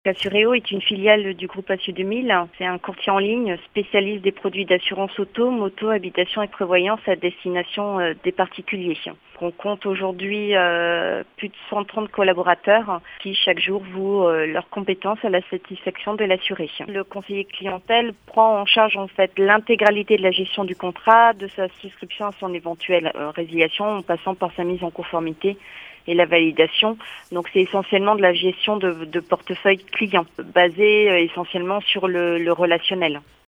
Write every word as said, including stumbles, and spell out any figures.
Assuréo est une filiale du groupe Assur deux mille. C'est un courtier en ligne spécialiste des produits d'assurance auto, moto, habitation et prévoyance à destination euh, des particuliers. On compte aujourd'hui euh, plus de cent trente collaborateurs qui chaque jour vouent euh, leurs compétences à la satisfaction de l'assuré. Le conseiller clientèle prend en charge en fait l'intégralité de la gestion du contrat, de sa souscription à son éventuelle euh, résiliation en passant par sa mise en conformité et la validation. Donc c'est essentiellement de la gestion de, de portefeuille client, basé euh, essentiellement sur le, le relationnel.